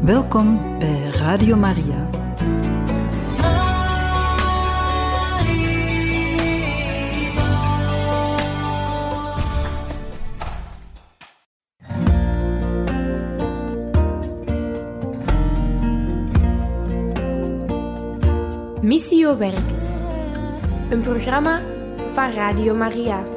Welkom bij Radio Maria. Missio werkt. Een programma van Radio Maria.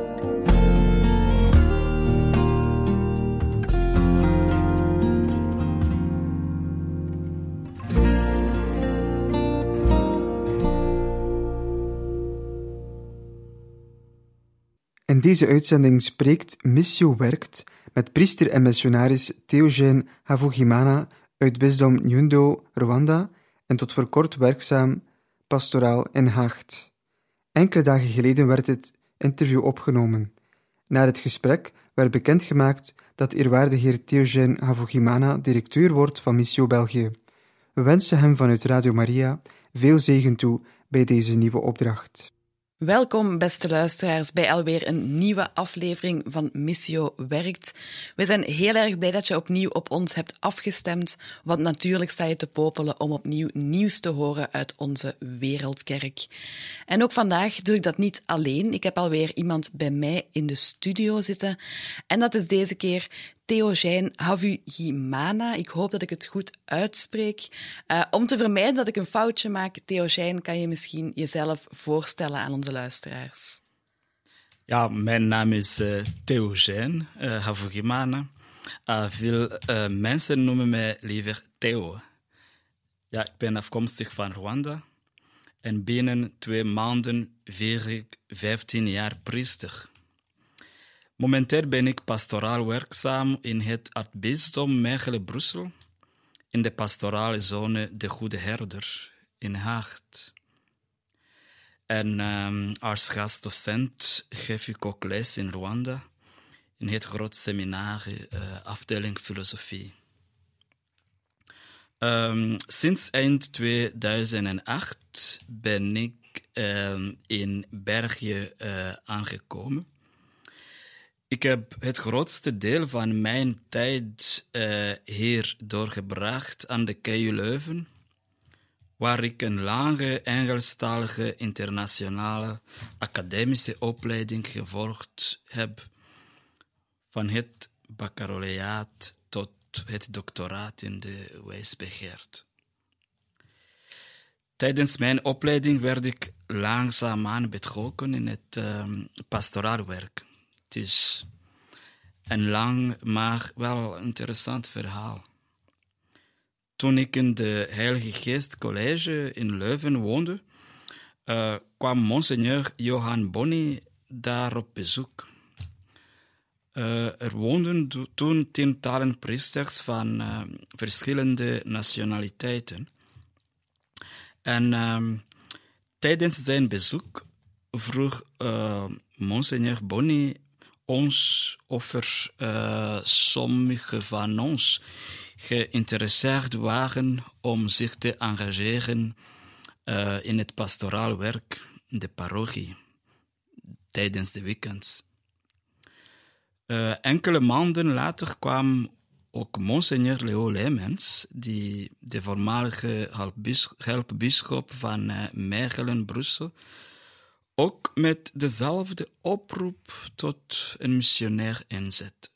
In deze uitzending spreekt Missio werkt met priester en missionaris Theogène Havugimana uit bisdom Nyundo, Rwanda en tot voor kort werkzaam pastoraal in Haagt. Enkele dagen geleden werd het interview opgenomen. Na het gesprek werd bekendgemaakt dat eerwaarde heer Theogène Havugimana directeur wordt van Missio België. We wensen hem vanuit Radio Maria veel zegen toe bij deze nieuwe opdracht. Welkom, beste luisteraars, bij alweer een nieuwe aflevering van Missio werkt. We zijn heel erg blij dat je opnieuw op ons hebt afgestemd, want natuurlijk sta je te popelen om opnieuw nieuws te horen uit onze wereldkerk. En ook vandaag doe ik dat niet alleen. Ik heb alweer iemand bij mij in de studio zitten. En dat is deze keer Theogène Havugimana. Ik hoop dat ik het goed uitspreek. Om te vermijden dat ik een foutje maak, Theogène, kan je misschien jezelf voorstellen aan onze luisteraars? Ja, mijn naam is Theogène Havugimana. Veel mensen noemen mij liever Theo. Ja, ik ben afkomstig van Rwanda. En binnen 2 maanden vier ik 15 jaar priester. Momenteel ben ik pastoraal werkzaam in het aartsbisdom Mechelen-Brussel, in de pastorale zone De Goede Herder in Haagt. En als gastdocent geef ik ook les in Rwanda, in het groot seminar, afdeling filosofie. Sinds eind 2008 ben ik in België aangekomen. Ik heb het grootste deel van mijn tijd hier doorgebracht aan de KU Leuven, waar ik een lange Engelstalige internationale academische opleiding gevolgd heb, van het baccalaureaat tot het doctoraat in de wijsbegeerte. Tijdens mijn opleiding werd ik langzaamaan betrokken in het pastoraal werk. Het is een lang, maar wel interessant verhaal. Toen ik in de Heilige Geest College in Leuven woonde, kwam Monseigneur Johan Bonny daar op bezoek. Er woonden toen 10-tallen priesters van verschillende nationaliteiten. En tijdens zijn bezoek vroeg Monseigneur Bonny ons of er sommige van ons geïnteresseerd waren om zich te engageren in het pastoraal werk in de parochie tijdens de weekends. Enkele maanden later kwam ook Monseigneur Leo Leemens, die de voormalige helpbisschop van Mechelen-Brussel, ook met dezelfde oproep tot een missionair inzet.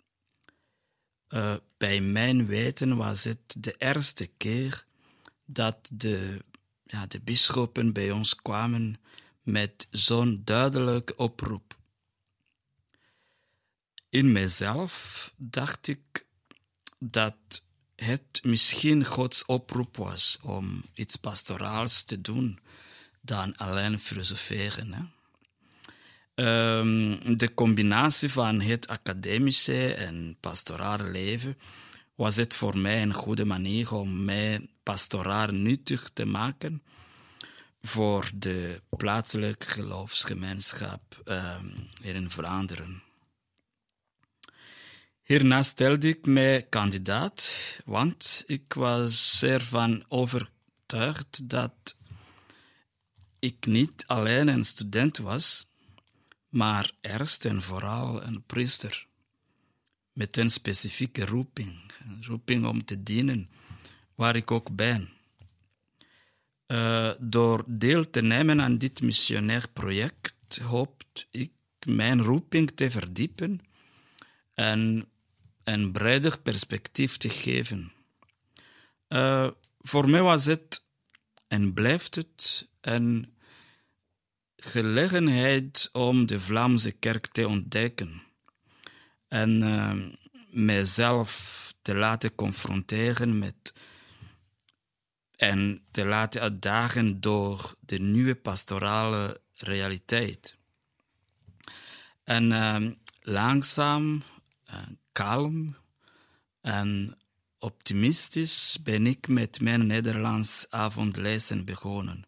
Bij mijn weten was het de eerste keer dat de bisschoppen bij ons kwamen met zo'n duidelijke oproep. In mezelf dacht ik dat het misschien Gods oproep was om iets pastoraals te doen dan alleen filosoferen. Hè? De combinatie van het academische en pastorale leven was het voor mij een goede manier om mij pastoraal nuttig te maken voor de plaatselijke geloofsgemeenschap hier in Vlaanderen. Hierna stelde ik mij kandidaat, want ik was ervan overtuigd dat ik niet alleen een student was, maar eerst en vooral een priester. Met een specifieke roeping om te dienen waar ik ook ben. Door deel te nemen aan dit missionair project hoop ik mijn roeping te verdiepen en een breder perspectief te geven. Voor mij was het en blijft het een gelegenheid om de Vlaamse kerk te ontdekken en mijzelf te laten confronteren met en te laten uitdagen door de nieuwe pastorale realiteit. En langzaam, kalm en optimistisch ben ik met mijn Nederlands avondlezen begonnen.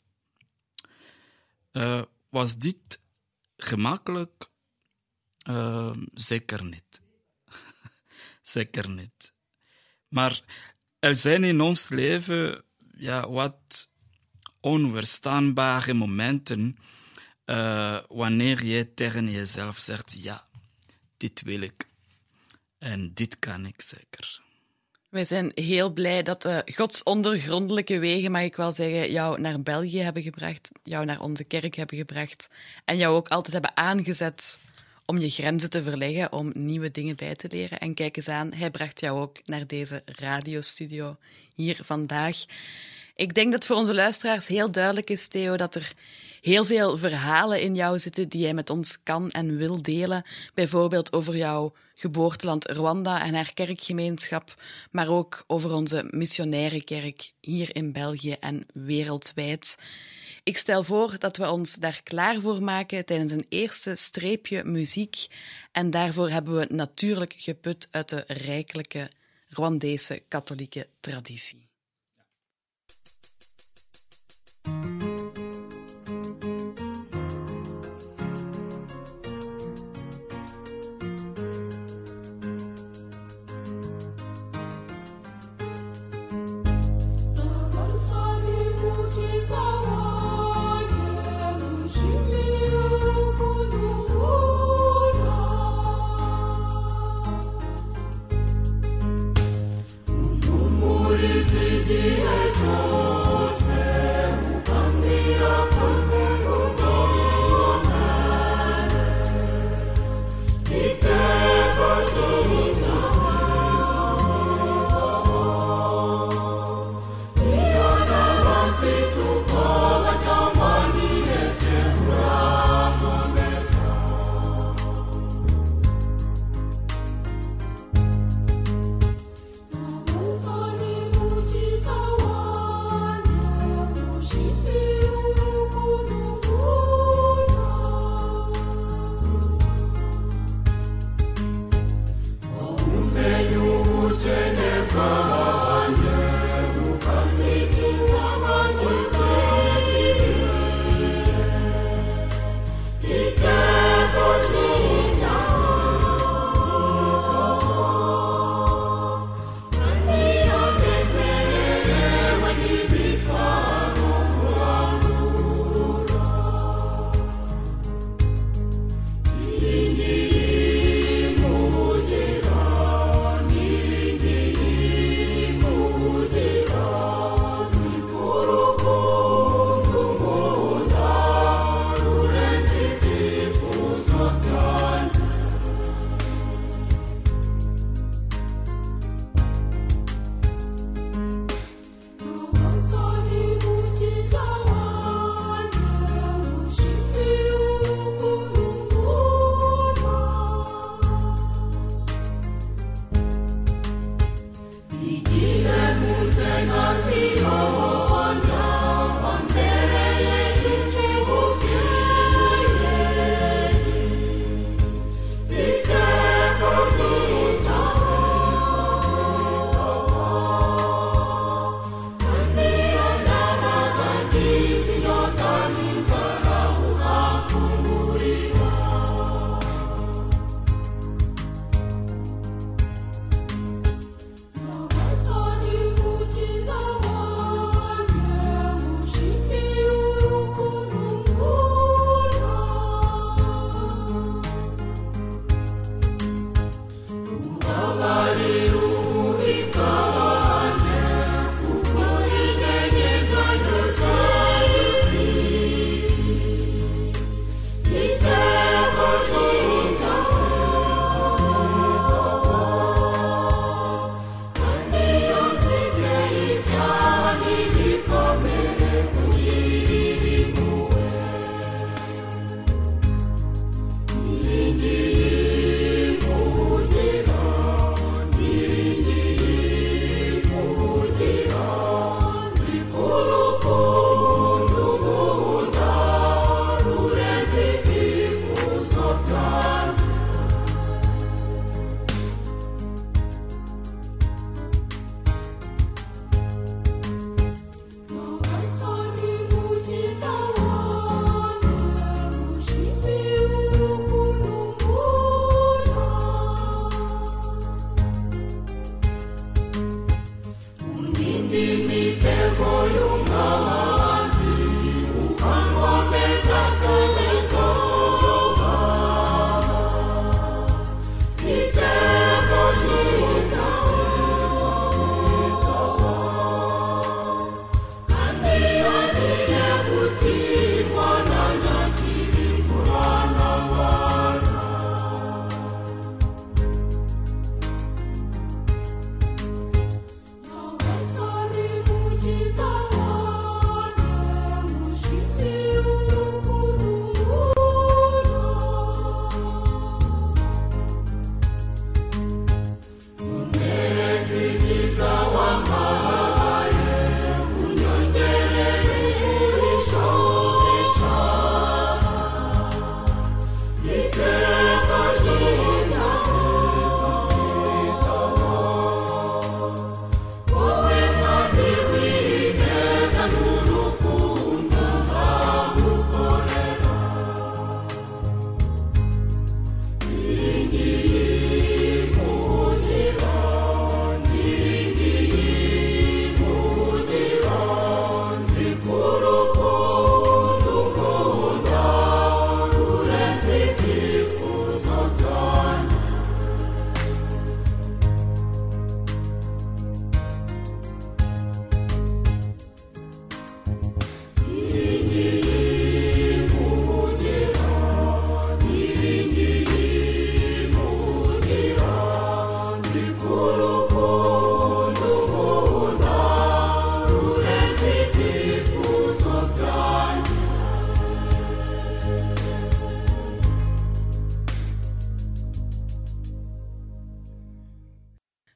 Was dit gemakkelijk? Zeker niet. Zeker niet. Maar er zijn in ons leven wat onweerstaanbare momenten wanneer je tegen jezelf zegt, ja, dit wil ik. En dit kan ik zeker. Wij zijn heel blij dat Gods ondergrondelijke wegen, mag ik wel zeggen, jou naar België hebben gebracht, jou naar onze kerk hebben gebracht en jou ook altijd hebben aangezet om je grenzen te verleggen, om nieuwe dingen bij te leren. En kijk eens aan, hij bracht jou ook naar deze radiostudio hier vandaag. Ik denk dat voor onze luisteraars heel duidelijk is, Theo, dat er heel veel verhalen in jou zitten die jij met ons kan en wil delen. Bijvoorbeeld over jouw geboorteland Rwanda en haar kerkgemeenschap, maar ook over onze missionaire kerk hier in België en wereldwijd. Ik stel voor dat we ons daar klaar voor maken tijdens een eerste streepje muziek. En daarvoor hebben we natuurlijk geput uit de rijkelijke Rwandese katholieke traditie. Is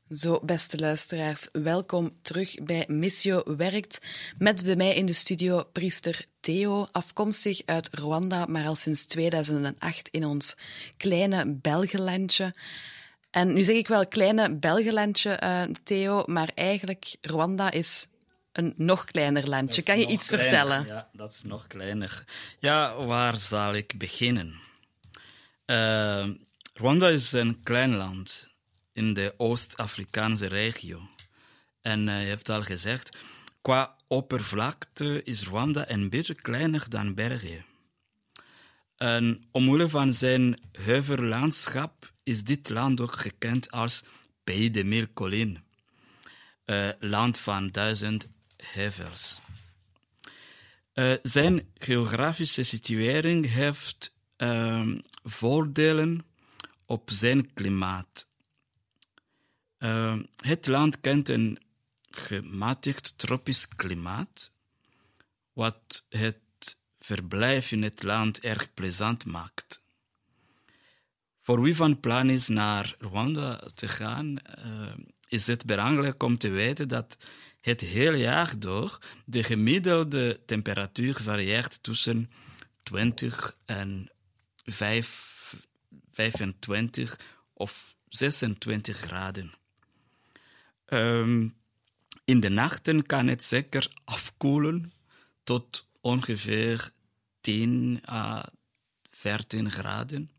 Zo, beste luisteraars, welkom terug bij Missio Werkt. Met bij mij in de studio priester Theo, afkomstig uit Rwanda, maar al sinds 2008 in ons kleine Belgenlandje. En nu zeg ik wel kleine Belgenlandje, Theo, maar eigenlijk Rwanda is een nog kleiner landje. Kan je iets vertellen? Ja, dat is nog kleiner. Ja, waar zal ik beginnen? Rwanda is een klein land in de Oost-Afrikaanse regio. En je hebt al gezegd, qua oppervlakte is Rwanda een beetje kleiner dan België. En omwille van zijn heuvellandschap is dit land ook gekend als Pays de Mille Collines, land van 1000 heuvels. Zijn geografische situering heeft voordelen op zijn klimaat. Het land kent een gematigd tropisch klimaat, wat het verblijf in het land erg plezant maakt. Voor wie van plan is naar Rwanda te gaan, is het belangrijk om te weten dat het hele jaar door de gemiddelde temperatuur varieert tussen 20 en 25 of 26 graden. In de nachten kan het zeker afkoelen tot ongeveer 10 à 14 graden.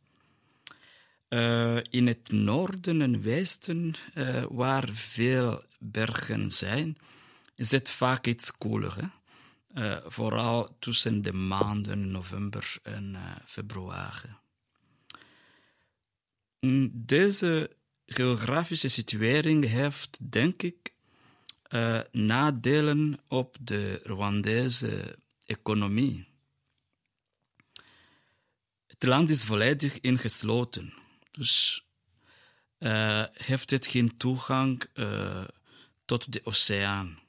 In het noorden en westen, waar veel bergen zijn, is het vaak iets koeler. Vooral tussen de maanden november en februari. Deze geografische situering heeft, denk ik, nadelen op de Rwandese economie. Het land is volledig ingesloten, dus heeft het geen toegang tot de oceaan.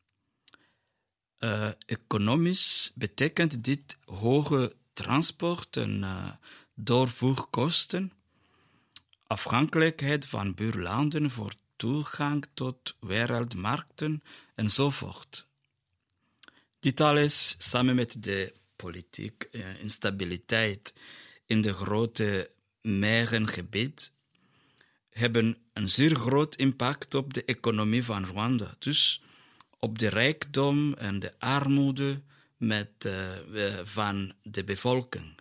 Economisch betekent dit hoge transport- en doorvoerkosten, afhankelijkheid van buurlanden voor toegang tot wereldmarkten enzovoort. Dit alles, samen met de politieke instabiliteit in de grote merengebied, hebben een zeer groot impact op de economie van Rwanda. Dus op de rijkdom en de armoede van de bevolking.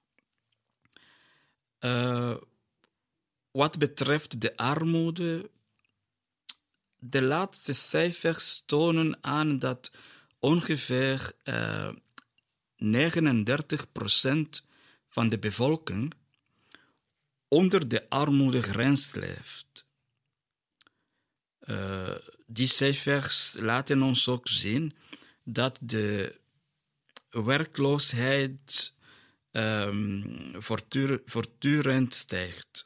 Wat betreft de armoede, de laatste cijfers tonen aan dat ongeveer 39% van de bevolking onder de armoedegrens leeft. Die cijfers laten ons ook zien dat de werkloosheid voortdurend stijgt.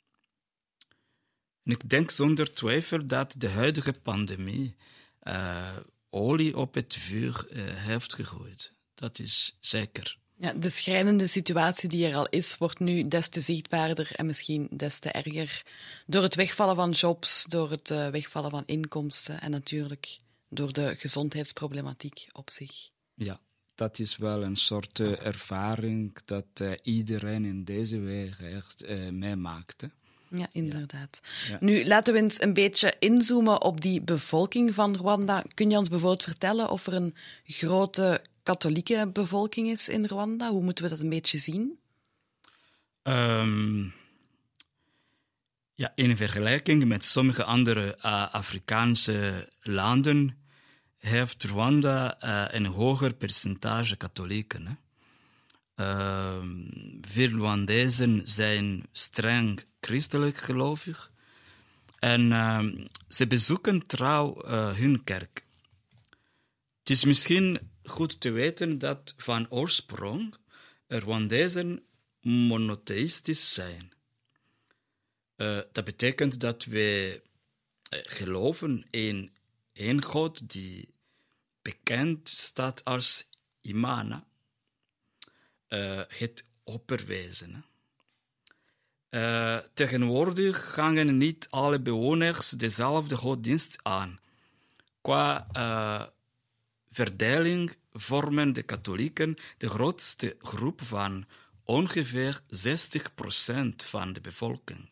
En ik denk zonder twijfel dat de huidige pandemie olie op het vuur heeft gegooid. Dat is zeker. Ja, de schrijnende situatie die er al is, wordt nu des te zichtbaarder en misschien des te erger door het wegvallen van jobs, door het wegvallen van inkomsten en natuurlijk door de gezondheidsproblematiek op zich. Ja, dat is wel een soort ervaring dat iedereen in deze weg echt meemaakt. Ja, inderdaad. Ja. Nu, laten we eens een beetje inzoomen op die bevolking van Rwanda. Kun je ons bijvoorbeeld vertellen of er een grote katholieke bevolking is in Rwanda? Hoe moeten we dat een beetje zien? Ja, in vergelijking met sommige andere Afrikaanse landen heeft Rwanda een hoger percentage katholieken. Hè? Veel Rwandezen zijn streng christelijk gelovig en ze bezoeken trouw hun kerk. Het is misschien goed te weten dat van oorsprong Rwandezen monotheïstisch zijn. Dat betekent dat we geloven in één God die bekend staat als Imana, het opperwezen. Tegenwoordig hangen niet alle bewoners dezelfde godsdienst aan. Qua verdeling vormen de katholieken de grootste groep van ongeveer 60% van de bevolking.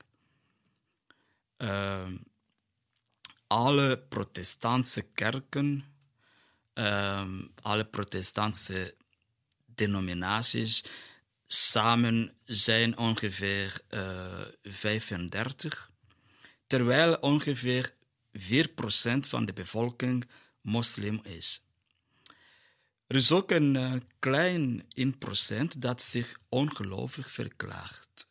Alle protestantse kerken, alle protestantse denominaties samen zijn ongeveer 35, terwijl ongeveer 4% van de bevolking moslim is. Er is ook een klein 1% dat zich ongelovig verklaart.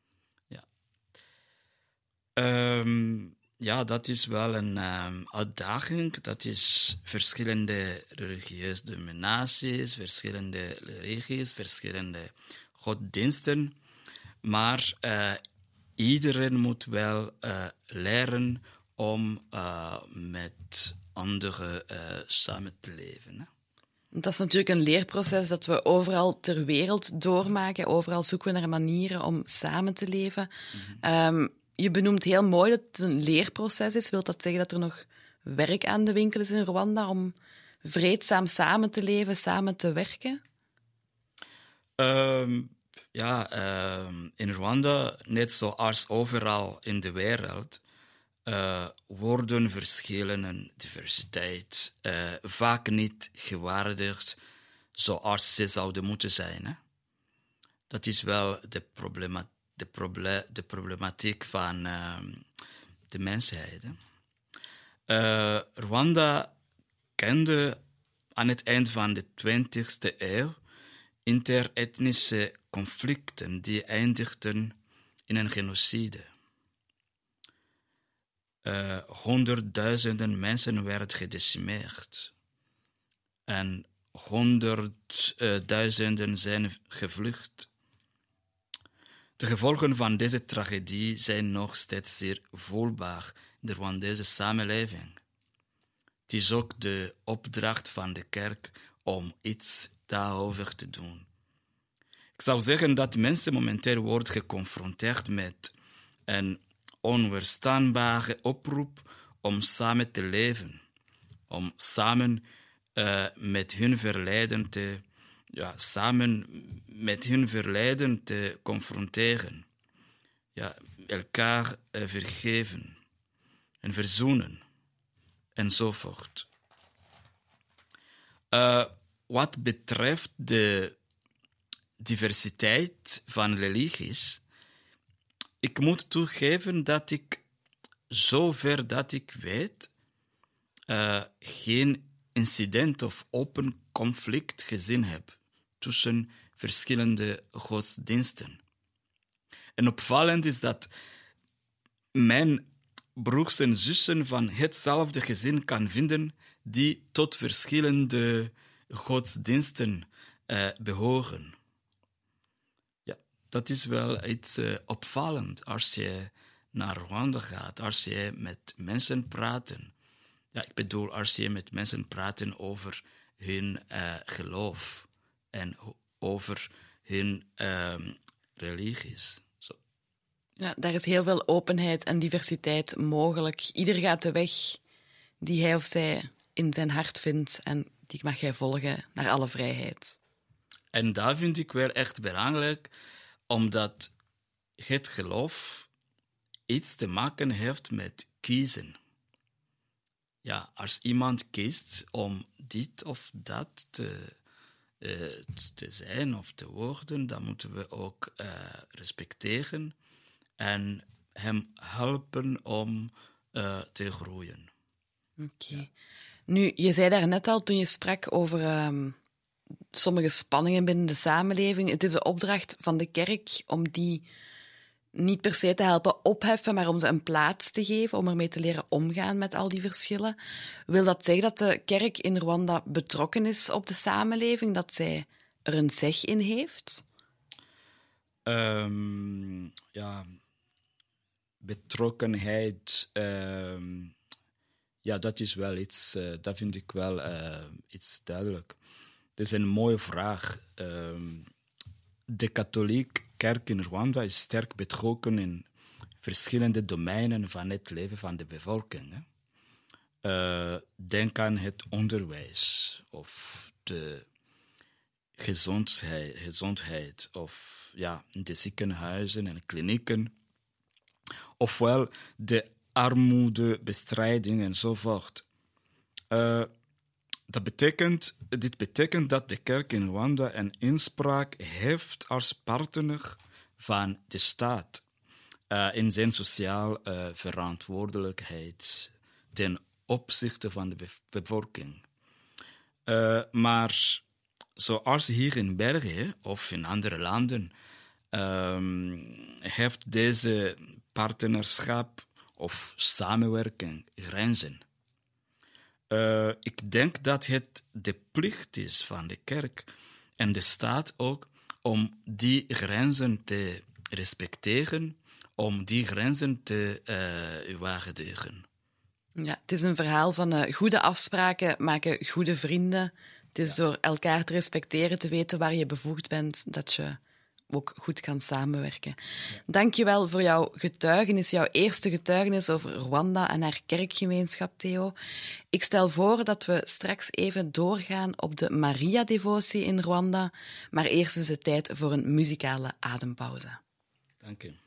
Ja, dat is wel een uitdaging. Dat is verschillende religieuze denominaties, verschillende religies, verschillende godsdiensten. Maar iedereen moet wel leren om met anderen samen te leven. Hè? Dat is natuurlijk een leerproces dat we overal ter wereld doormaken. Overal zoeken we naar manieren om samen te leven. Je benoemt heel mooi dat het een leerproces is. Wil dat zeggen dat er nog werk aan de winkel is in Rwanda om vreedzaam samen te leven, samen te werken? In Rwanda, net zoals overal in de wereld, worden verschillen en diversiteit vaak niet gewaardeerd zoals ze zouden moeten zijn. Hè? Dat is wel de problematiek van de mensheid. Rwanda kende aan het eind van de 20e eeuw interetnische conflicten die eindigden in een genocide. Honderdduizenden mensen werden gedecimeerd. En honderdduizenden zijn gevlucht. De gevolgen van deze tragedie zijn nog steeds zeer voelbaar in de Rwandese samenleving. Het is ook de opdracht van de kerk om iets daarover te doen. Ik zou zeggen dat mensen momenteel worden geconfronteerd met een onweerstaanbare oproep om samen te leven, om samen met hun verleden te confronteren, elkaar vergeven en verzoenen enzovoort. Wat betreft de diversiteit van religies, ik moet toegeven dat ik, zover dat ik weet, geen incident of open conflict gezien heb tussen verschillende godsdiensten. En opvallend is dat mijn broers en zussen van hetzelfde gezin kan vinden die tot verschillende godsdiensten behoren. Ja, dat is wel iets opvallend als je naar Rwanda gaat, als je met mensen praat. Ja, ik bedoel, als je met mensen praat over hun geloof en over hun religies. Zo. Ja, daar is heel veel openheid en diversiteit mogelijk. Ieder gaat de weg die hij of zij in zijn hart vindt en die mag hij volgen naar alle vrijheid. En dat vind ik wel echt belangrijk, omdat het geloof iets te maken heeft met kiezen. Ja, als iemand kiest om dit of dat te zijn of te worden, dan moeten we ook respecteren en hem helpen om te groeien. Oké. Nu, je zei daar net al, toen je sprak over sommige spanningen binnen de samenleving, het is de opdracht van de kerk om die niet per se te helpen opheffen, maar om ze een plaats te geven, om ermee te leren omgaan met al die verschillen. Wil dat zeggen dat de kerk in Rwanda betrokken is op de samenleving, dat zij er een zeg in heeft? Ja, betrokkenheid, ja, dat is wel iets, dat vind ik wel iets duidelijk. Het is een mooie vraag. de katholieke kerk in Rwanda is sterk betrokken in verschillende domeinen van het leven van de bevolking. Denk aan het onderwijs of de gezondheid of de ziekenhuizen en klinieken, ofwel de armoedebestrijding enzovoort. Dit betekent dat de kerk in Rwanda een inspraak heeft als partner van de staat in zijn sociaal verantwoordelijkheid ten opzichte van de bevolking. Maar zoals hier in België of in andere landen heeft deze partnerschap of samenwerking grenzen. Ik denk dat het de plicht is van de kerk en de staat ook om die grenzen te respecteren, om die grenzen te waardigen. Ja, het is een verhaal van goede afspraken maken goede vrienden. Het is door elkaar te respecteren, te weten waar je bevoegd bent, dat je ook goed kan samenwerken. Ja. Dank je wel voor jouw getuigenis, jouw eerste getuigenis over Rwanda en haar kerkgemeenschap, Theo. Ik stel voor dat we straks even doorgaan op de Maria-devotie in Rwanda, maar eerst is het tijd voor een muzikale adempauze. Dank je.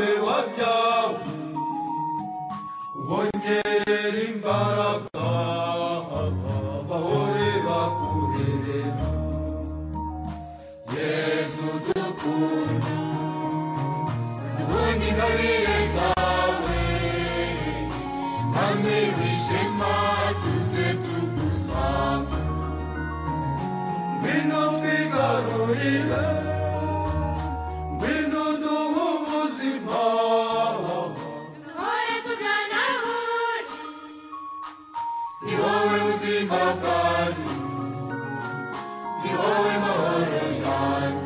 zawe wabyawe wongerera imbaraga bahore bakurerera Yesu dukunda duhunda ingabire zawe mwami w'ishema tuze tugusanga ngwino twigarurire ngwino duhe ubuzima duhore tugana ahuri ni wowe buzima bwanjye ni wowe mahoro yanjye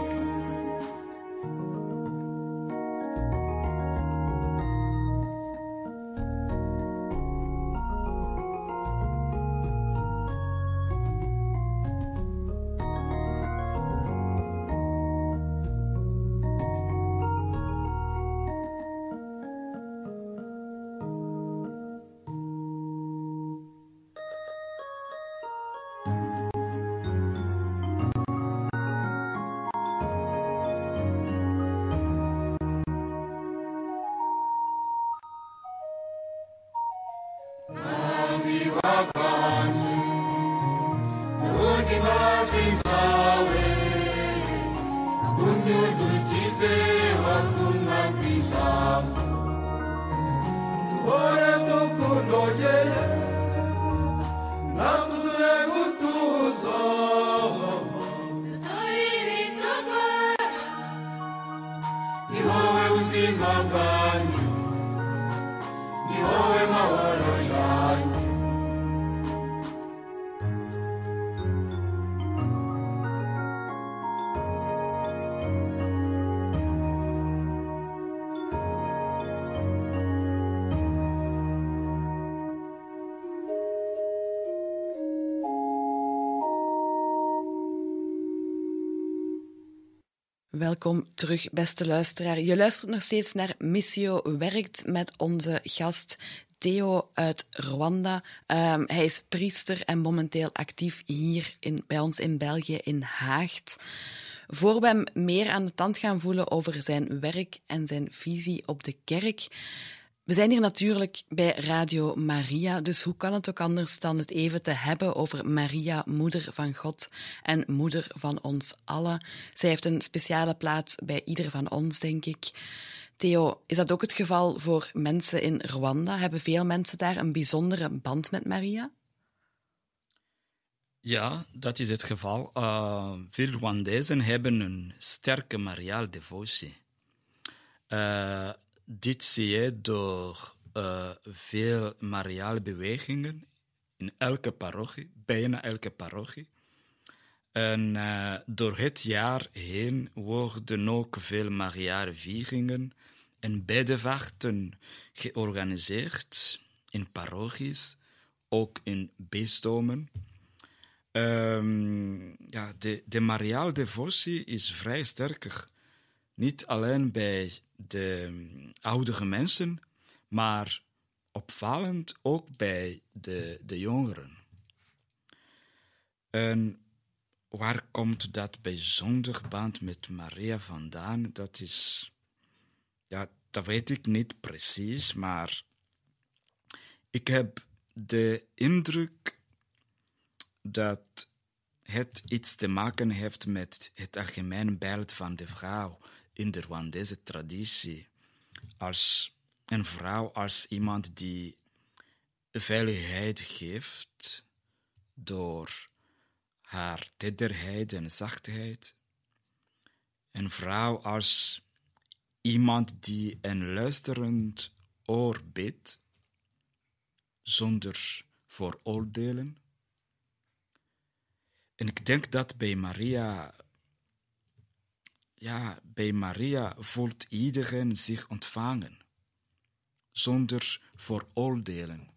Welkom terug, beste luisteraar. Je luistert nog steeds naar Missio Werkt met onze gast Theo uit Rwanda. Hij is priester en momenteel actief hier bij ons in België, in Haagt. Voor we hem meer aan de tand gaan voelen over zijn werk en zijn visie op de kerk. We zijn hier natuurlijk bij Radio Maria, dus hoe kan het ook anders dan het even te hebben over Maria, moeder van God en moeder van ons allen. Zij heeft een speciale plaats bij ieder van ons, denk ik. Theo, is dat ook het geval voor mensen in Rwanda? Hebben veel mensen daar een bijzondere band met Maria? Ja, dat is het geval. Veel Rwandezen hebben een sterke mariale devotie. Dit zie je door veel mariale bewegingen in elke parochie, bijna elke parochie. En door het jaar heen worden ook veel mariale vieringen en bedevachten georganiseerd in parochies, ook in bisdomen. De mariale devotie is vrij sterk. Niet alleen bij de oudere mensen, maar opvallend ook bij de jongeren. En waar komt dat bijzonder band met Maria vandaan? Dat is, dat weet ik niet precies, maar ik heb de indruk dat het iets te maken heeft met het algemeen beeld van de vrouw in de Rwandese traditie. Als een vrouw, als iemand die veiligheid geeft door haar tederheid en zachtheid. Een vrouw als iemand die een luisterend oor biedt, zonder vooroordelen. En ik denk dat bij Maria voelt iedereen zich ontvangen, zonder vooroordelen.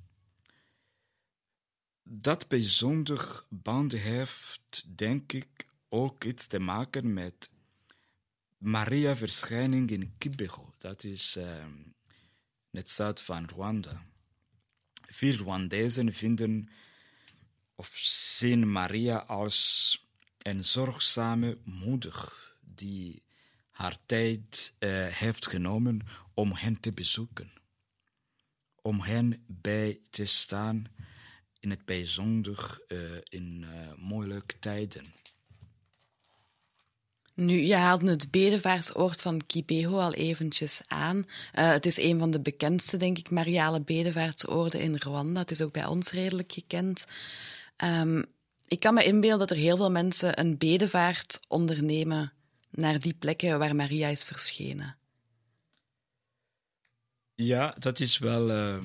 Dat bijzonder band heeft, denk ik, ook iets te maken met Maria-verschijning in Kibeho. Dat is in het zuid van Rwanda. Veel Rwandezen vinden of zien Maria als een zorgzame moeder die haar tijd heeft genomen om hen te bezoeken. Om hen bij te staan, in het bijzonder in moeilijke tijden. Nu, je haalde het bedevaartsoord van Kibeho al eventjes aan. Het is een van de bekendste, denk ik, Mariale bedevaartsoorden in Rwanda. Het is ook bij ons redelijk gekend. Ik kan me inbeelden dat er heel veel mensen een bedevaart ondernemen naar die plekken waar Maria is verschenen. Ja, dat is wel...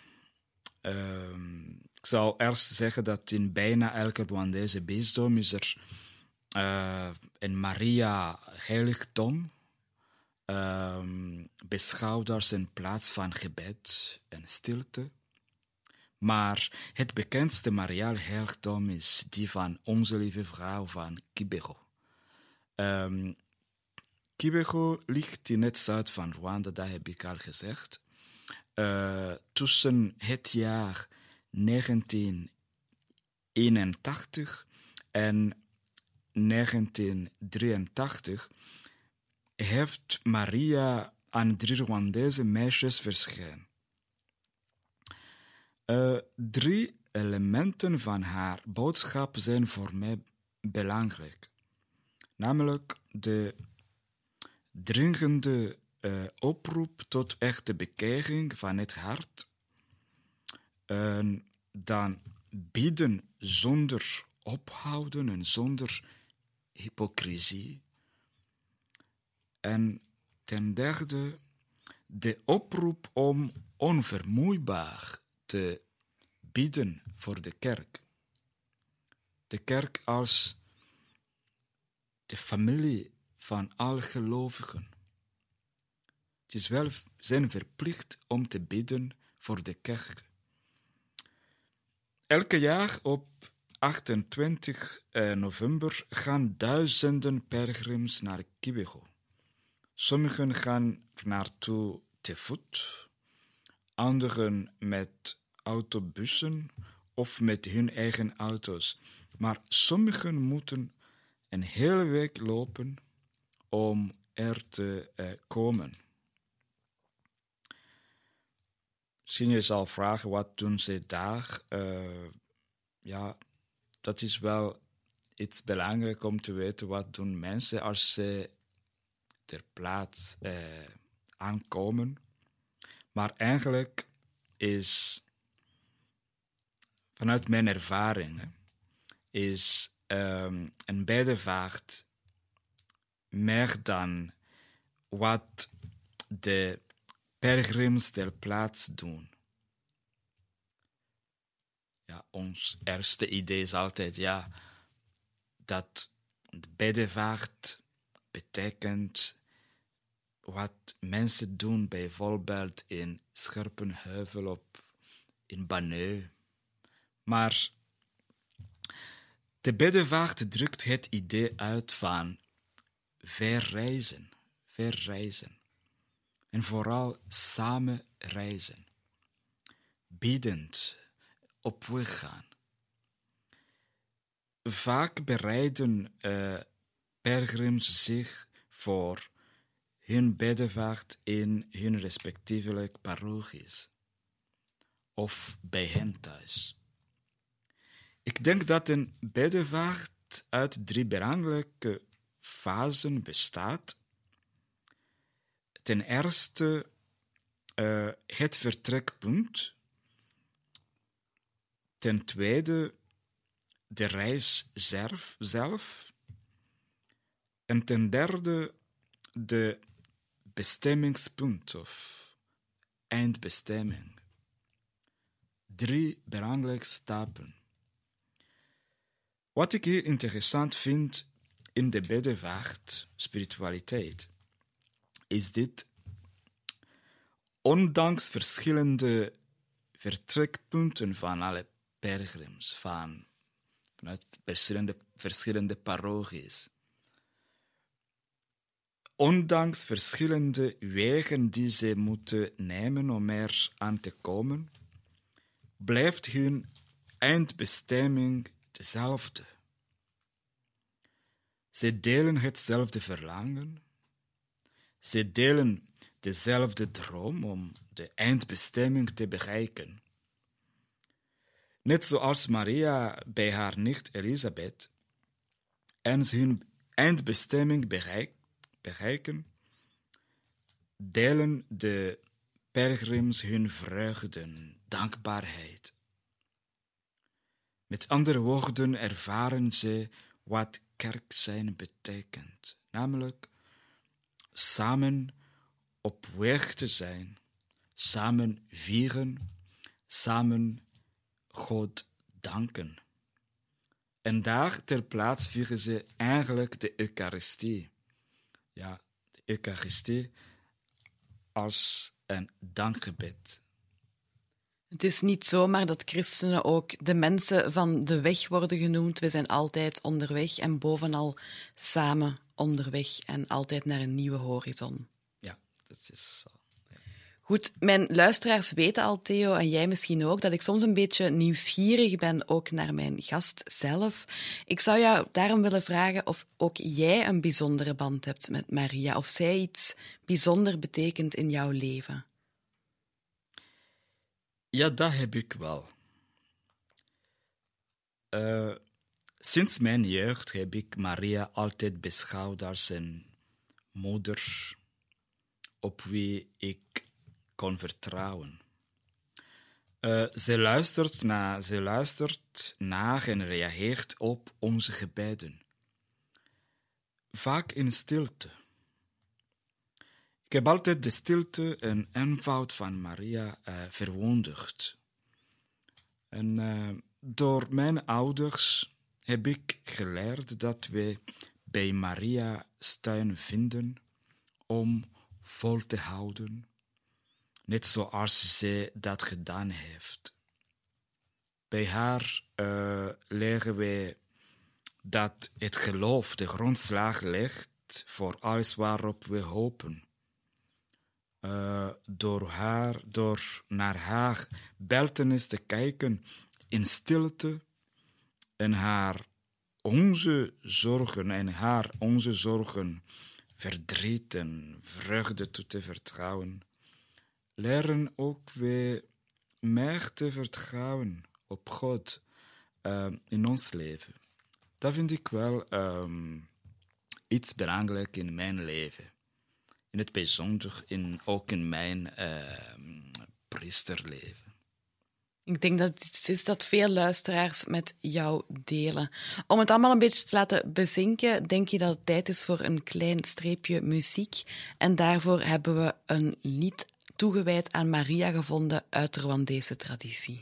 ik zou eerst zeggen dat in bijna elke Rwandese bisdom is er een Maria-heiligdom, beschouwd als een plaats van gebed en stilte. Maar het bekendste Mariale heiligdom is die van Onze Lieve Vrouw van Kibeho. Kibeho ligt in het zuid van Rwanda, dat heb ik al gezegd. Tussen het jaar 1981 en 1983 heeft Maria aan 3 Rwandese meisjes verschenen. 3 elementen van haar boodschap zijn voor mij belangrijk. Namelijk de dringende oproep tot echte bekering van het hart. Dan bidden zonder ophouden en zonder hypocrisie. En ten derde, de oproep om onvermoeibaar te bidden voor de kerk. De kerk als de familie van alle gelovigen. We zijn verplicht om te bidden voor de kerk. Elke jaar op 28 november gaan duizenden pelgrims naar Kibeho. Sommigen gaan naartoe te voet, anderen met autobussen of met hun eigen auto's. Maar sommigen moeten een hele week lopen om er te komen. Misschien je zal vragen, wat doen ze daar? Ja, dat is wel iets belangrijk om te weten. Wat doen mensen als ze ter plaatse aankomen? Maar eigenlijk is, vanuit mijn ervaring, is een bedevaart meer dan wat de pelgrims ter plaatse doen. Ja, ons eerste idee is altijd dat de bedevaart betekent wat mensen doen bijvoorbeeld in Scherpenheuvel in Baneu. Maar de bedevaart drukt het idee uit van verreizen. En vooral samen reizen. Biddend op weg gaan. Vaak bereiden pelgrims zich voor hun bedevaart in hun respectievelijke parochies. Of bij hen thuis. Ik denk dat een bedevaart uit 3 belangrijke fasen bestaat. Ten eerste het vertrekpunt. Ten tweede de reis zelf. En ten derde de bestemmingspunt of eindbestemming. 3 belangrijke stappen. Wat ik hier interessant vind in de bedevaart, spiritualiteit, is dit: ondanks verschillende vertrekpunten van alle pelgrims, vanuit verschillende parochies, ondanks verschillende wegen die ze moeten nemen om er aan te komen, blijft hun eindbestemming dezelfde. Ze delen hetzelfde verlangen, Ze delen dezelfde droom om de eindbestemming te bereiken. Net zoals Maria bij haar nicht Elisabeth, en ze hun eindbestemming bereiken, delen de pelgrims hun vreugden, dankbaarheid. Met andere woorden ervaren ze wat kerk zijn betekent, namelijk samen op weg te zijn, samen vieren, samen God danken. En daar ter plaatse vieren ze eigenlijk de Eucharistie. Ja, de Eucharistie als een dankgebed. Het is niet zomaar dat christenen ook de mensen van de weg worden genoemd. We zijn altijd onderweg en bovenal samen onderweg en altijd naar een nieuwe horizon. Ja, dat is zo. Goed, mijn luisteraars weten al, Theo, en jij misschien ook, dat ik soms een beetje nieuwsgierig ben, ook naar mijn gast zelf. Ik zou jou daarom willen vragen of ook jij een bijzondere band hebt met Maria, of zij iets bijzonder betekent in jouw leven. Ja, dat heb ik wel. Sinds mijn jeugd heb ik Maria altijd beschouwd als een moeder op wie ik kon vertrouwen. Ze luistert naar en reageert op onze gebeden. Vaak in stilte. Ik heb altijd de stilte en eenvoud van Maria verwonderd. En door mijn ouders heb ik geleerd dat we bij Maria steun vinden om vol te houden, net zoals zij dat gedaan heeft. Bij haar leren wij dat het geloof de grondslag legt voor alles waarop we hopen. Door naar haar beltenis te kijken in stilte en onze zorgen, verdriet en vreugde toe te vertrouwen, leren ook weer meer te vertrouwen op God in ons leven. Dat vind ik wel iets belangrijk in mijn leven. In het bijzonder, ook in mijn priesterleven. Ik denk dat het iets is dat veel luisteraars met jou delen. Om het allemaal een beetje te laten bezinken, denk je dat het tijd is voor een klein streepje muziek. En daarvoor hebben we een lied toegewijd aan Maria gevonden uit de Rwandese traditie.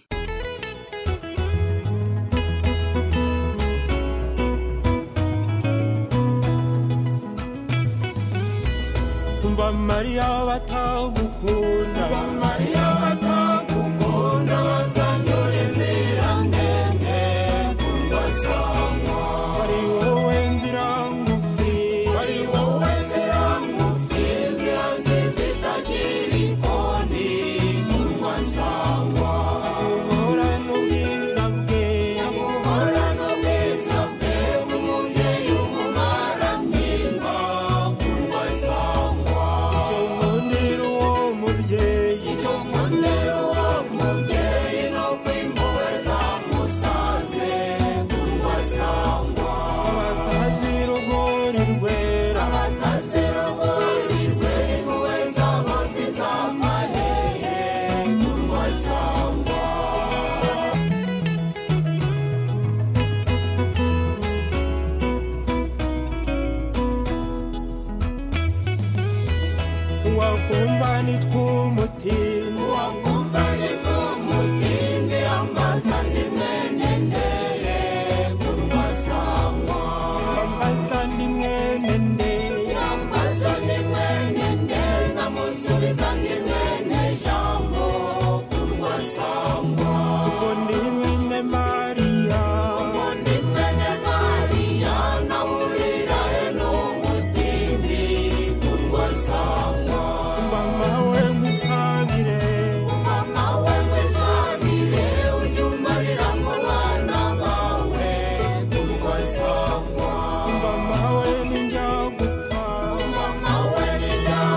Umva Maria batagukunda, umva Maria batagukunda, bazanyorezera ndende kumbasangwa. Wari wowe nzira ngufi, wari wowe nzira ngufi, nzira nziza itagira ikoni kumbasangwa. Uhorana ubwiza bwe, uhorana ubwiza bwe, umubyeyi w'umumaranimba kumbasangwa. Wakumva nitw'umutini, wakumva nitw'umutini, ambaza ndi mwene ndeye kumbasangwa. Ambaza ndi mwene ndeye, ambaza ndi mwene ndeye, namusubiza ndi mwene jambo kumbasangwa. Uko ndi mwene Maria, uko ndi mwene Maria, nawurira eno umutini kumbasangwa. Mawe mwisabire, ujumarira mu bana bawe kumbasangwa. Mawe ninjya gupfa, mawe ninjya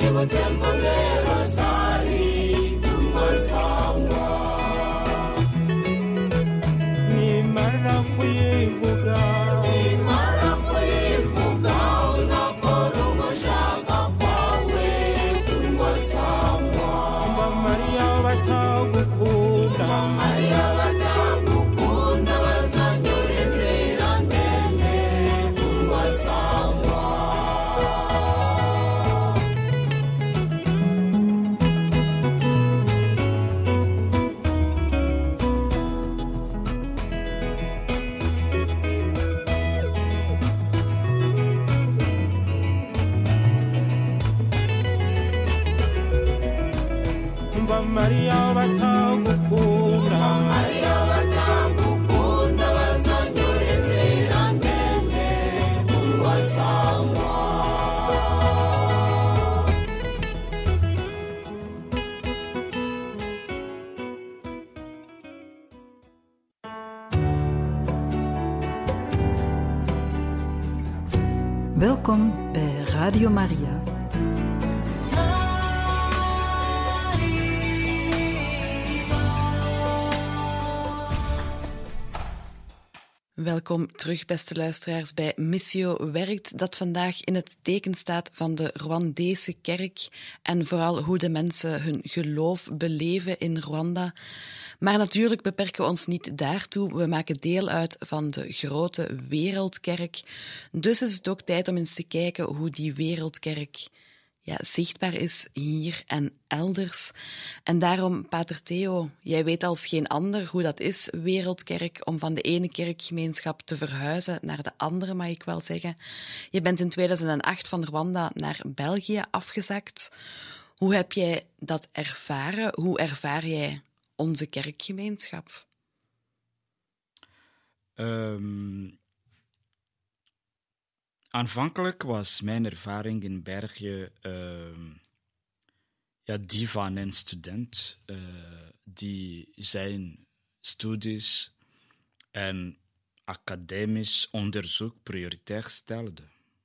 Maria batagukunda Maria batagukunda bazanyura inzira ndende wasangwa Welkom bij Radio Maria. Welkom terug, beste luisteraars, bij Missio Werkt, dat vandaag in het teken staat van de Rwandese kerk en vooral hoe de mensen hun geloof beleven in Rwanda. Maar natuurlijk beperken we ons niet daartoe. We maken deel uit van de grote wereldkerk. Dus is het ook tijd om eens te kijken hoe die wereldkerk zichtbaar is hier en elders. En daarom, Pater Theo, jij weet als geen ander hoe dat is, wereldkerk, om van de ene kerkgemeenschap te verhuizen naar de andere, mag ik wel zeggen. Je bent in 2008 van Rwanda naar België afgezakt. Hoe heb jij dat ervaren? Hoe ervaar jij onze kerkgemeenschap? Aanvankelijk was mijn ervaring in België die van een student die zijn studies en academisch onderzoek prioritair stelde.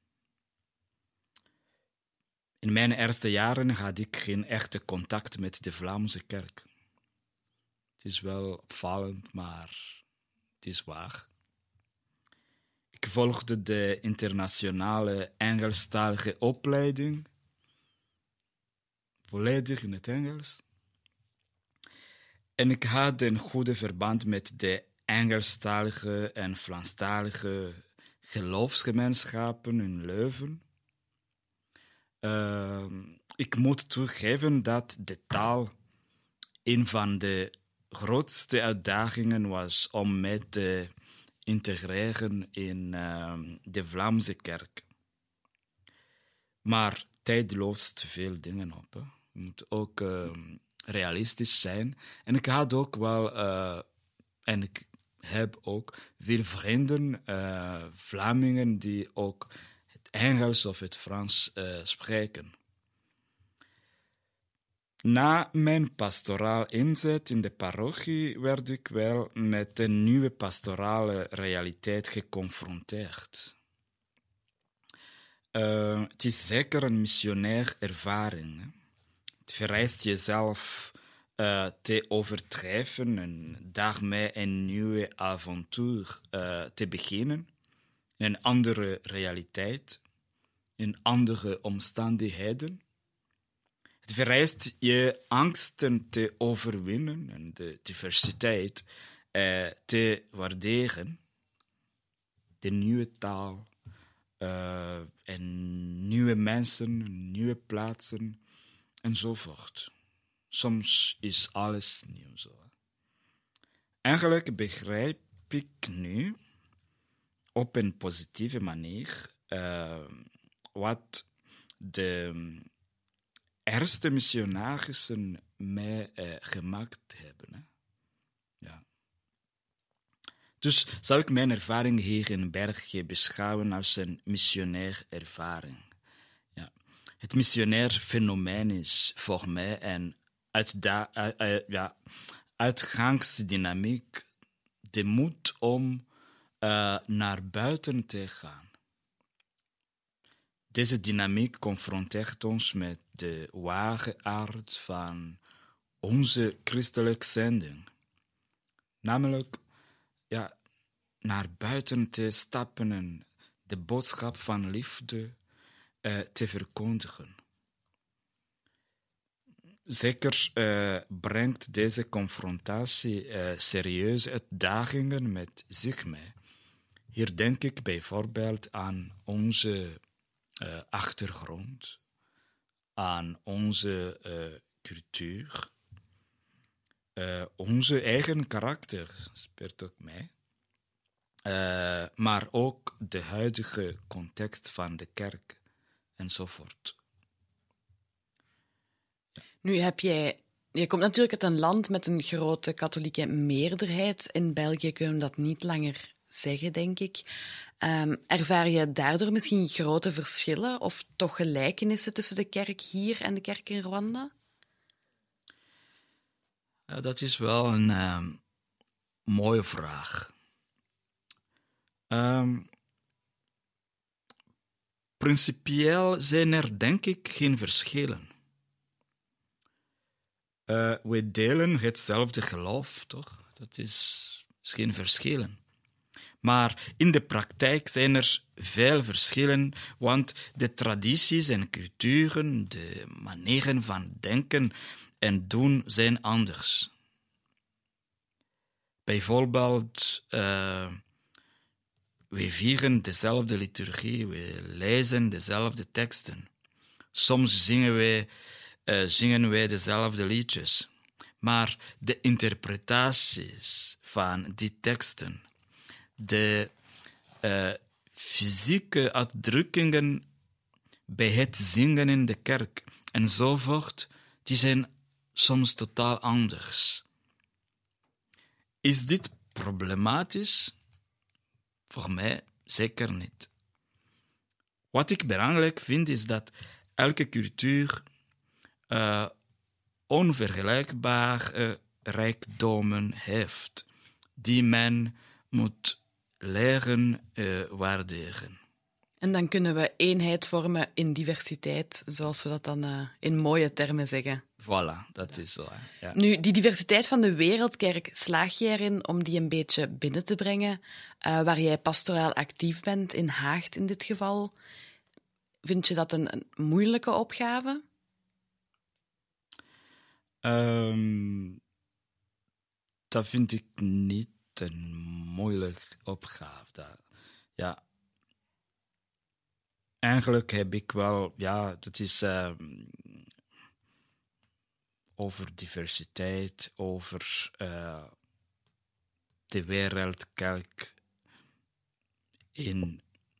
In mijn eerste jaren had ik geen echte contact met de Vlaamse kerk. Het is wel opvallend, maar het is waar. Ik volgde de internationale Engelstalige opleiding, volledig in het Engels. En ik had een goede verband met de Engelstalige en Franstalige geloofsgemeenschappen in Leuven. Ik moet toegeven dat de taal een van de grootste uitdagingen was om mij te integreren in de Vlaamse kerk. Maar tijd lost veel dingen op. Hè. Je moet ook realistisch zijn. En ik had ook wel, en ik heb ook veel vrienden, Vlamingen, die ook het Engels of het Frans spreken. Na mijn pastoraal inzet in de parochie werd ik wel met een nieuwe pastorale realiteit geconfronteerd. Het is zeker een missionair ervaring. Hè? Het vereist jezelf te overdrijven en daarmee een nieuwe avontuur te beginnen. Een andere realiteit, in andere omstandigheden. Het vereist je angsten te overwinnen en de diversiteit te waarderen. De nieuwe taal en nieuwe mensen, nieuwe plaatsen enzovoort. Soms is alles nieuw zo. Eigenlijk begrijp ik nu op een positieve manier wat de eerste missionarissen mij gemaakt hebben. Hè? Ja. Dus zou ik mijn ervaring hier in België beschouwen als een missionair ervaring. Ja. Het missionair fenomeen is voor mij een uitgangsdynamiek, de moed om naar buiten te gaan. Deze dynamiek confronteert ons met de ware aard van onze christelijke zending. Namelijk, naar buiten te stappen en de boodschap van liefde te verkondigen. Zeker brengt deze confrontatie serieuze uitdagingen met zich mee. Hier denk ik bijvoorbeeld aan onze achtergrond, aan onze cultuur, onze eigen karakter speelt ook mee, maar ook de huidige context van de kerk enzovoort. Nu je komt natuurlijk uit een land met een grote katholieke meerderheid. In België kunnen we dat niet langer zeggen, denk ik. Ervaar je daardoor misschien grote verschillen of toch gelijkenissen tussen de kerk hier en de kerk in Rwanda? Dat is wel een mooie vraag. Principieel zijn er denk ik geen verschillen. We delen hetzelfde geloof, toch? Dat is geen verschillen. Maar in de praktijk zijn er veel verschillen, want de tradities en culturen, de manieren van denken en doen zijn anders. Bijvoorbeeld, we vieren dezelfde liturgie, we lezen dezelfde teksten. Soms zingen wij dezelfde liedjes. Maar de interpretaties van die teksten, de fysieke uitdrukkingen bij het zingen in de kerk enzovoort, die zijn soms totaal anders. Is dit problematisch? Voor mij zeker niet. Wat ik belangrijk vind is dat elke cultuur onvergelijkbare rijkdommen heeft, die men moet leren waarderen. En dan kunnen we eenheid vormen in diversiteit, zoals we dat dan in mooie termen zeggen. Voilà, dat is zo. Ja. Nu, die diversiteit van de wereldkerk, slaag je erin om die een beetje binnen te brengen, waar jij pastoraal actief bent, in Haagt in dit geval? Vind je dat een moeilijke opgave? Dat vind ik niet een moeilijke opgave. Ja. Eigenlijk heb ik wel, dat is over diversiteit, over de wereldkerk in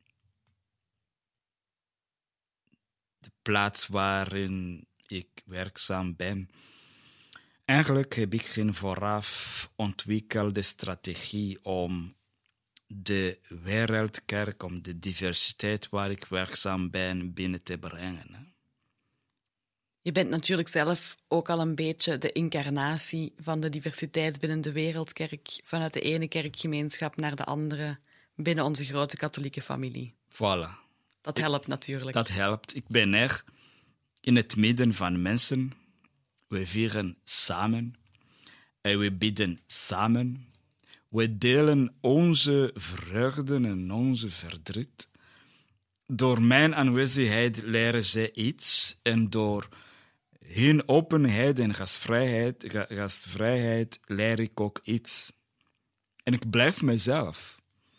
de plaats waarin ik werkzaam ben. Eigenlijk heb ik geen vooraf ontwikkelde strategie om de wereldkerk, om de diversiteit waar ik werkzaam ben, binnen te brengen. Je bent natuurlijk zelf ook al een beetje de incarnatie van de diversiteit binnen de wereldkerk, vanuit de ene kerkgemeenschap naar de andere, binnen onze grote katholieke familie. Voilà. Dat helpt natuurlijk. Dat helpt. Ik ben er in het midden van mensen. We vieren samen en we bidden samen. We delen onze vreugden en onze verdriet. Door mijn aanwezigheid leren zij iets en door hun openheid en gastvrijheid leer ik ook iets. En ik blijf mezelf.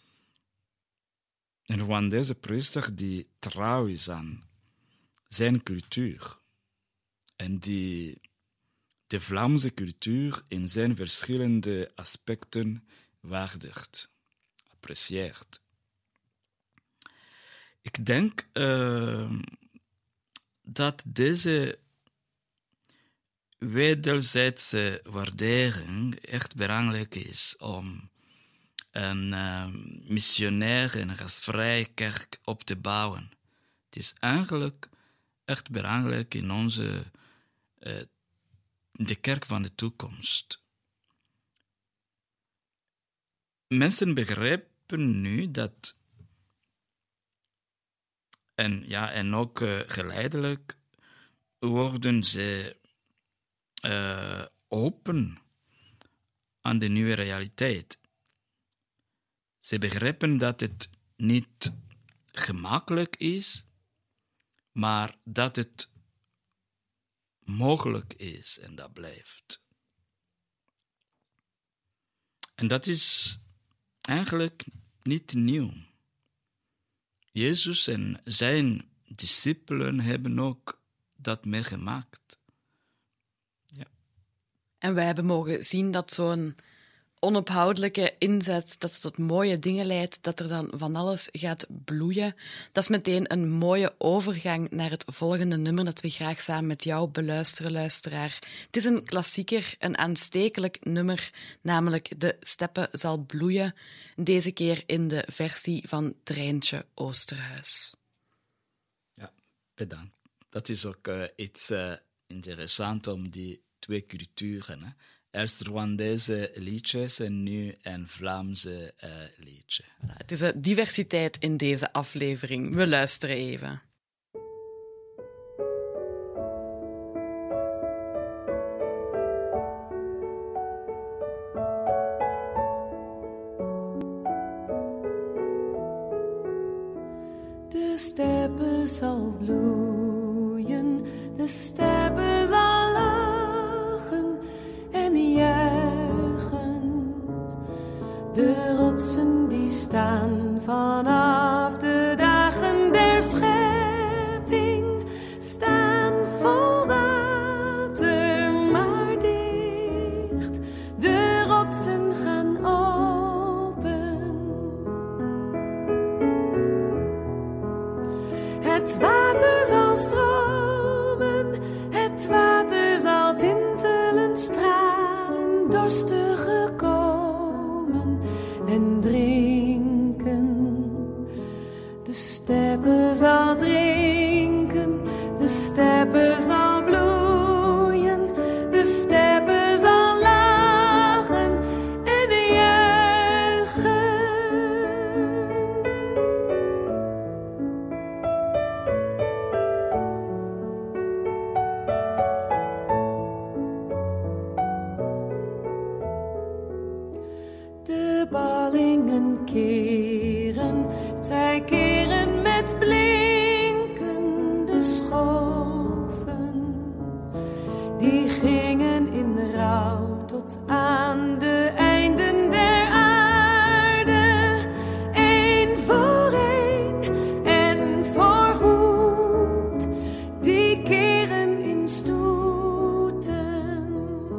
En want deze priester die trouw is aan zijn cultuur en die de Vlaamse cultuur in zijn verschillende aspecten waardigt, apprecieert. Ik denk dat deze wederzijdse waardering echt belangrijk is om een missionair en gastvrije kerk op te bouwen. Het is eigenlijk echt belangrijk in onze de kerk van de toekomst. Mensen begrijpen nu dat En ook geleidelijk worden ze open aan de nieuwe realiteit. Ze begrijpen dat het niet gemakkelijk is, maar dat het mogelijk is en dat blijft. En dat is eigenlijk niet nieuw. Jezus en zijn discipelen hebben ook dat meegemaakt. Ja. En wij hebben mogen zien dat zo'n onophoudelijke inzet, dat het tot mooie dingen leidt, dat er dan van alles gaat bloeien. Dat is meteen een mooie overgang naar het volgende nummer dat we graag samen met jou beluisteren, luisteraar. Het is een klassieker, een aanstekelijk nummer, namelijk De Steppe zal bloeien. Deze keer in de versie van Treintje Oosterhuis. Ja, bedankt. Dat is ook iets interessants om die twee culturen, hè? Eerst Rwandese liedjes en nu een Vlaamse liedje. Het is een diversiteit in deze aflevering. We luisteren even. De steppe zal bloeien, de steppe zal lachen en juichen. De rotsen die staan vanaf de dagen der schepping, staan vol water maar dicht. De rotsen gaan open. Het water zal stromen, het water zal tintelen, stralen, dorstige komen en drinken. De steppe zal drinken, de steppe zal bloeien, de steppe zal lachen en juichen. De ballingen keren, zij keren met blinkende schoven. Die gingen in rouw tot aan de einden der aarde. Eén voor één en voorgoed, die keren in stoeten.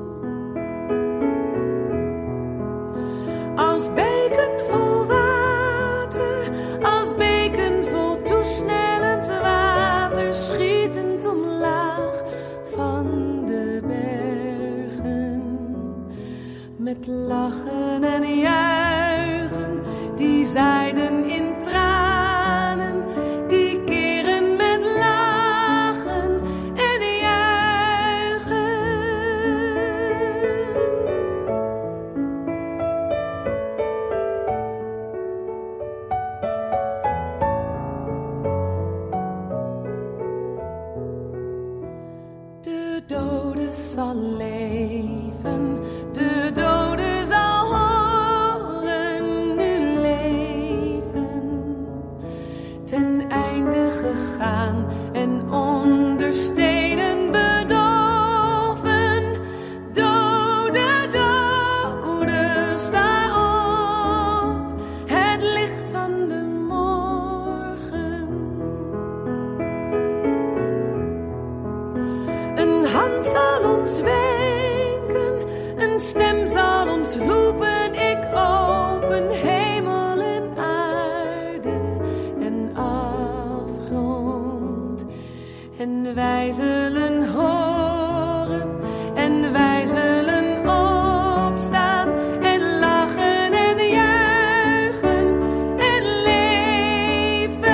Als beken vol water, als beken vol toesnellend water, schietend omlaag van de bergen. Met lachen en juichen, die zaaiden in tranen, die keren met lachen en juichen. De dode zal leven, de dode zal horen nu leven. Ten einde gegaan en onder stenen bedolven. Dode, dode, sta op, het licht van de morgen. Een hand zal ons wenken, een stem zal ons roepen. Ik open hemel en aarde en afgrond. En wij zullen horen en wij zullen opstaan en lachen en juichen en leven.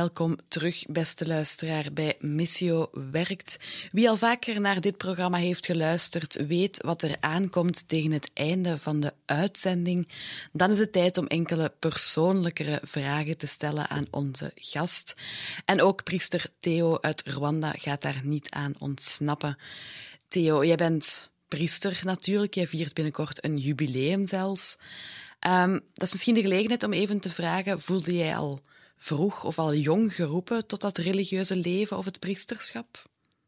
welkom terug, beste luisteraar, bij Missio Werkt. Wie al vaker naar dit programma heeft geluisterd, weet wat er aankomt tegen het einde van de uitzending. Dan is het tijd om enkele persoonlijkere vragen te stellen aan onze gast. En ook priester Theo uit Rwanda gaat daar niet aan ontsnappen. Theo, jij bent priester natuurlijk, jij viert binnenkort een jubileum zelfs. Dat is misschien de gelegenheid om even te vragen, voelde jij al vroeg of al jong geroepen tot dat religieuze leven of het priesterschap?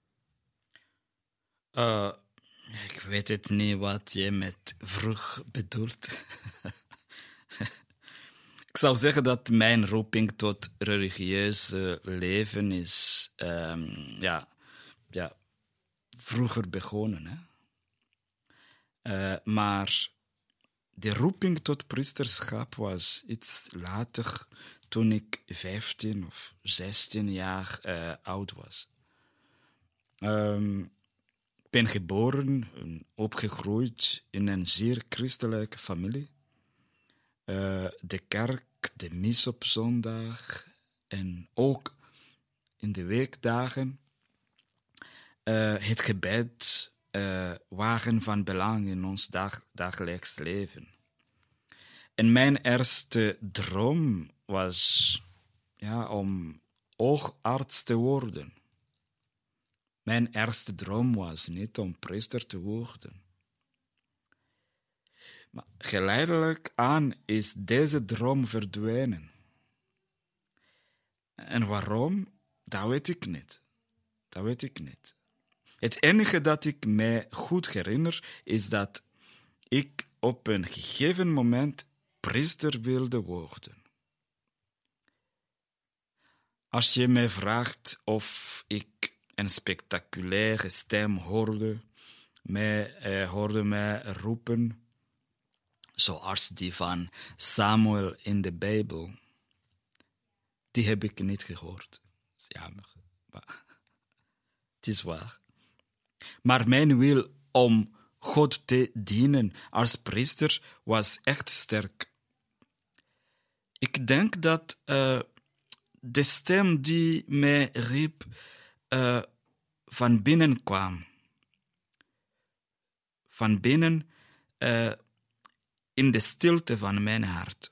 Ik weet het niet wat je met vroeg bedoelt. Ik zou zeggen dat mijn roeping tot religieus leven is vroeger begonnen. Hè? Maar de roeping tot priesterschap was iets later, toen ik 15 of 16 jaar oud was. Ik ben geboren en opgegroeid in een zeer christelijke familie. De kerk, de mis op zondag en ook in de weekdagen. Het gebed waren van belang in ons dagelijks leven. En mijn eerste droom was om oogarts te worden. Mijn eerste droom was niet om priester te worden. Maar geleidelijk aan is deze droom verdwenen. En waarom? Dat weet ik niet. Het enige dat ik mij goed herinner is dat ik op een gegeven moment priester wilde worden. Als je mij vraagt of ik een spectaculaire stem hoorde mij roepen, zoals die van Samuel in de Bijbel, die heb ik niet gehoord. Jammer, maar het is waar. Maar mijn wil om God te dienen als priester was echt sterk. Ik denk dat de stem die mij riep van binnen kwam. Van binnen in de stilte van mijn hart.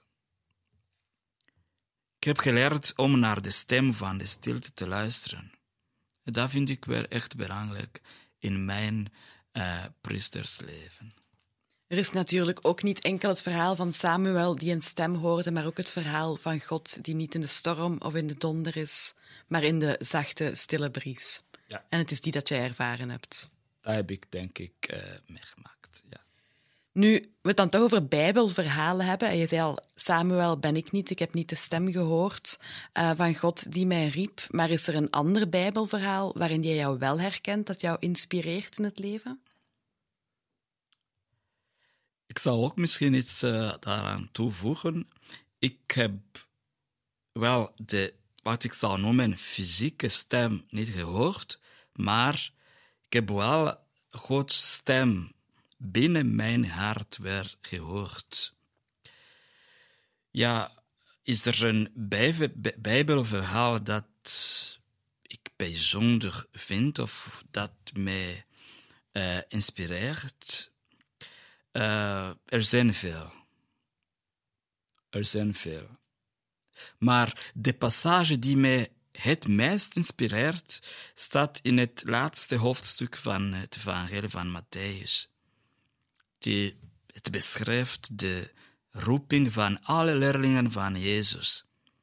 Ik heb geleerd om naar de stem van de stilte te luisteren. Dat vind ik wel echt belangrijk in mijn priestersleven. Er is natuurlijk ook niet enkel het verhaal van Samuel die een stem hoorde, maar ook het verhaal van God die niet in de storm of in de donder is, maar in de zachte, stille bries. Ja. En het is die dat jij ervaren hebt. Dat heb ik, denk ik, meegemaakt. Ja. Nu, we het dan toch over Bijbelverhalen hebben. En je zei al, Samuel ben ik niet, ik heb niet de stem gehoord van God die mij riep. Maar is er een ander Bijbelverhaal waarin jij jou wel herkent, dat jou inspireert in het leven? Ik zal ook misschien iets daaraan toevoegen. Ik heb wel wat ik zou noemen fysieke stem niet gehoord, maar ik heb wel Gods stem binnen mijn hart weer gehoord. Ja, is er een Bijbelverhaal dat ik bijzonder vind of dat mij inspireert? Er zijn veel. Maar de passage die mij het meest inspireert, staat in het laatste hoofdstuk van het evangelie van Matthäus. Het beschrijft de roeping van alle leerlingen van Jezus.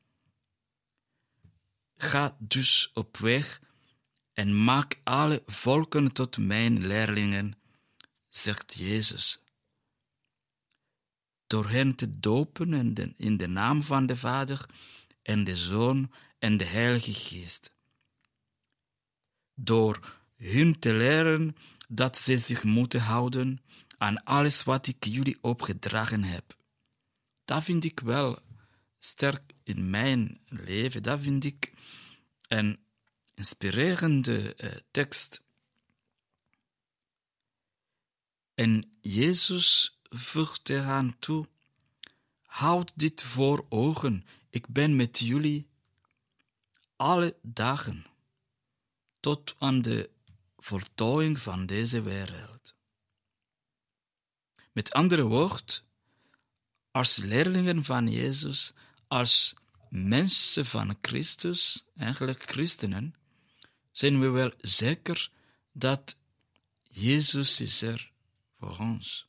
Ga dus op weg en maak alle volken tot mijn leerlingen, zegt Jezus. Door hen te dopen in de naam van de Vader en de Zoon en de Heilige Geest. Door hun te leren dat ze zich moeten houden aan alles wat ik jullie opgedragen heb. Dat vind ik wel sterk in mijn leven. Dat vind ik een inspirerende tekst. En Jezus voegt eraan toe: houd dit voor ogen. Ik ben met jullie alle dagen, tot aan de voltooiing van deze wereld. Met andere woorden, als leerlingen van Jezus, als mensen van Christus, eigenlijk christenen, zijn we wel zeker dat Jezus is er voor ons.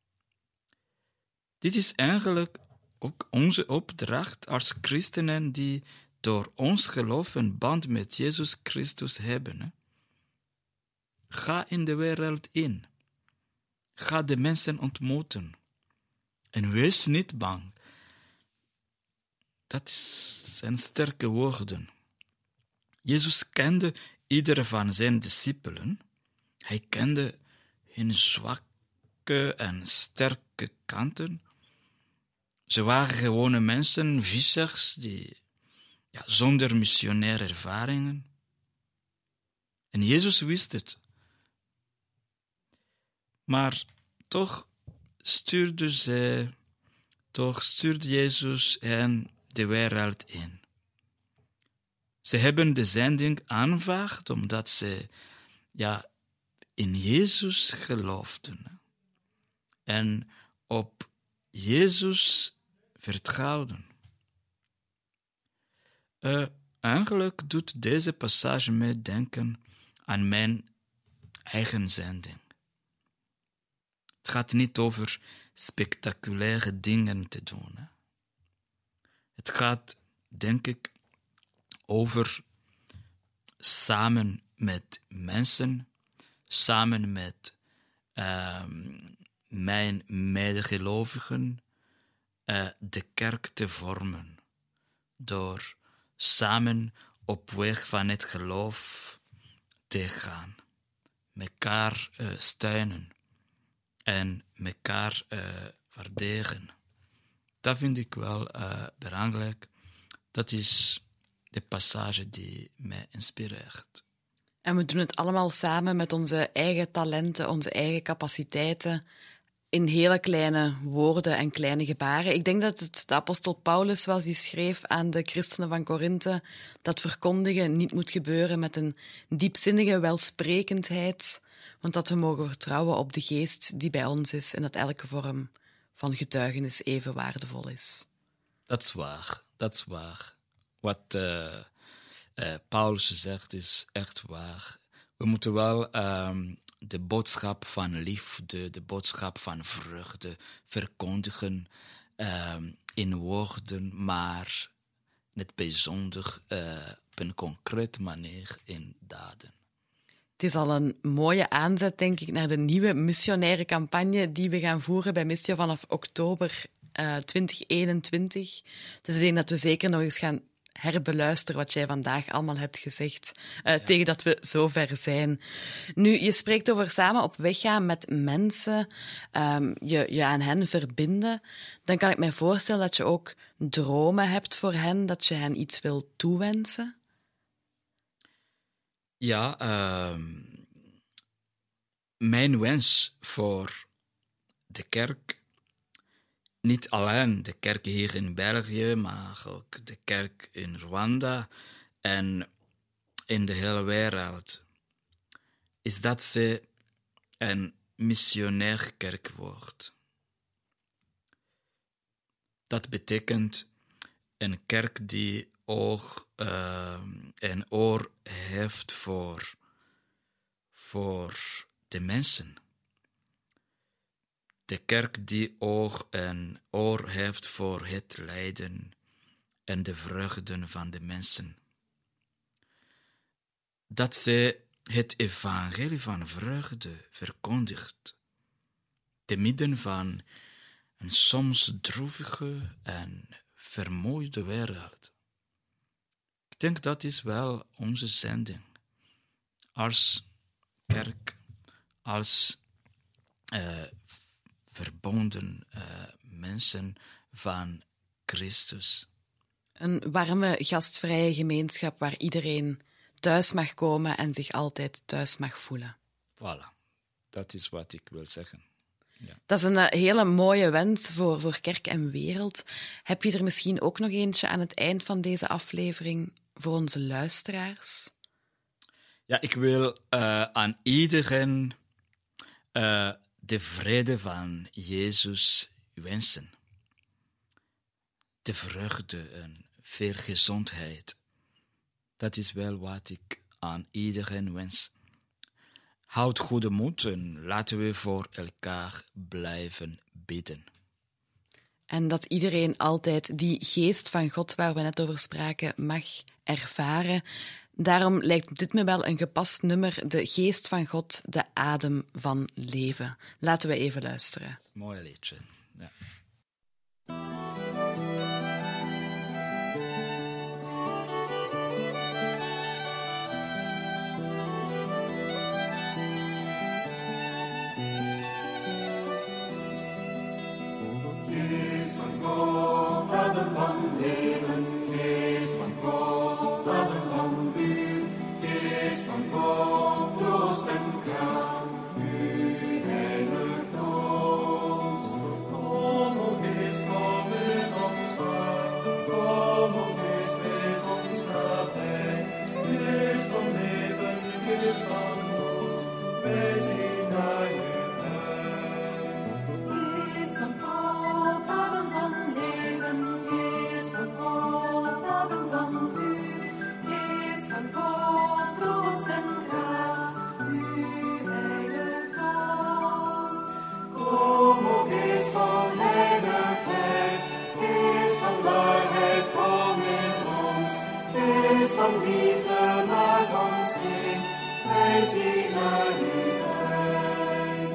Dit is eigenlijk ook onze opdracht als christenen die door ons geloof een band met Jezus Christus hebben. Hè? Ga in de wereld in. Ga de mensen ontmoeten. En wees niet bang. Dat zijn sterke woorden. Jezus kende iedere van zijn discipelen. Hij kende hun zwakke en sterke kanten. Ze waren gewone mensen, vissers, zonder missionaire ervaringen. En Jezus wist het. Maar toch stuurde Jezus hen de wereld in. Ze hebben de zending aanvaard omdat ze in Jezus geloofden. En op Jezus vertrouwden. Eigenlijk doet deze passage mij denken aan mijn eigen zending. Het gaat niet over spectaculaire dingen te doen. Hè. Het gaat, denk ik, over samen met mensen, samen met mijn medegelovigen, de kerk te vormen. Door samen op weg van het geloof te gaan. Mekaar steunen. En mekaar waarderen. Dat vind ik wel belangrijk. Dat is de passage die mij inspireert. En we doen het allemaal samen met onze eigen talenten, onze eigen capaciteiten, in hele kleine woorden en kleine gebaren. Ik denk dat het de apostel Paulus was die schreef aan de christenen van Korinthe dat verkondigen niet moet gebeuren met een diepzinnige welsprekendheid, want dat we mogen vertrouwen op de geest die bij ons is en dat elke vorm van getuigenis even waardevol is. Dat is waar. Wat Paulus zegt is echt waar. We moeten wel de boodschap van liefde, de boodschap van vreugde verkondigen in woorden, maar in het bijzonder op een concrete manier in daden. Het is al een mooie aanzet, denk ik, naar de nieuwe missionaire campagne die we gaan voeren bij Missio vanaf oktober 2021. Dus ik denk dat we zeker nog eens gaan herbeluisteren wat jij vandaag allemaal hebt gezegd, tegen dat we zover zijn. Nu, je spreekt over samen op weg gaan met mensen, je aan hen verbinden. Dan kan ik mij voorstellen dat je ook dromen hebt voor hen, dat je hen iets wil toewensen. Ja, mijn wens voor de kerk, niet alleen de kerk hier in België, maar ook de kerk in Rwanda en in de hele wereld, is dat ze een missionair kerk wordt. Dat betekent een kerk die een oor heeft voor de mensen. De kerk die een oor heeft voor het lijden en de vreugden van de mensen. Dat ze het evangelie van vreugde verkondigt, te midden van een soms droevige en vermoeide wereld. Ik denk dat is wel onze zending. Als kerk, als verbonden mensen van Christus. Een warme, gastvrije gemeenschap waar iedereen thuis mag komen en zich altijd thuis mag voelen. Voilà, dat is wat ik wil zeggen. Ja. Dat is een hele mooie wens voor kerk en wereld. Heb je er misschien ook nog eentje aan het eind van deze aflevering voor onze luisteraars? Ja, ik wil aan iedereen de vrede van Jezus wensen. De vreugde en veel gezondheid. Dat is wel wat ik aan iedereen wens. Houd goede moed en laten we voor elkaar blijven bidden. En dat iedereen altijd die geest van God, waar we net over spraken, mag ervaren. Daarom lijkt dit me wel een gepast nummer, de geest van God, de adem van leven. Laten we even luisteren. Mooi liedje, ja. Geest van God, adem van leven, geest van God, adem van vuur, geest van God, troost en kracht, u heiligt ons. Kom, o geest, kom in ons hart, kom, o geest, wees ons nabij, geest van leven, geest van moed, wij zien naar u. Van liefde maak ons heen, wij zien naar u uit.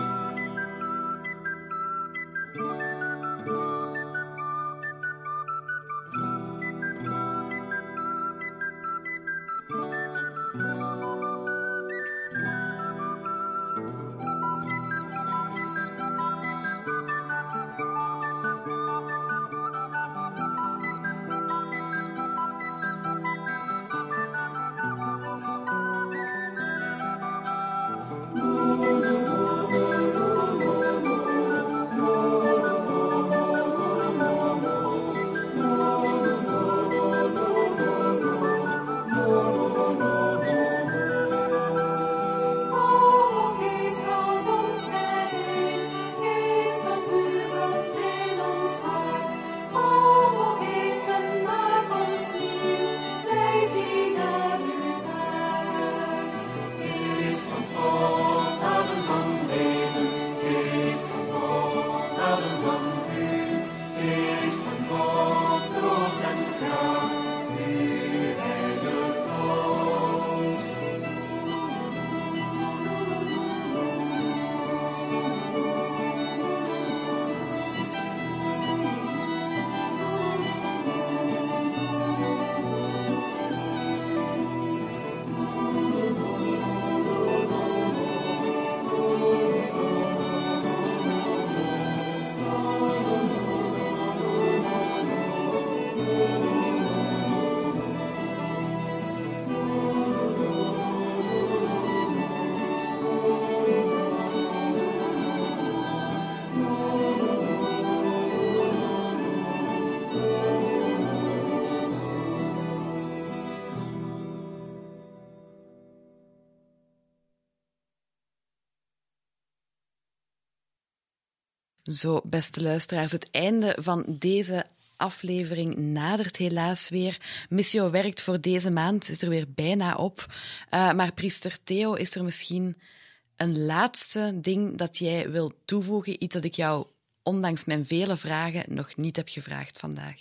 Zo, beste luisteraars, het einde van deze aflevering nadert helaas weer. Missio werkt voor deze maand, is er weer bijna op. Maar priester Theo, is er misschien een laatste ding dat jij wilt toevoegen? Iets dat ik jou, ondanks mijn vele vragen, nog niet heb gevraagd vandaag.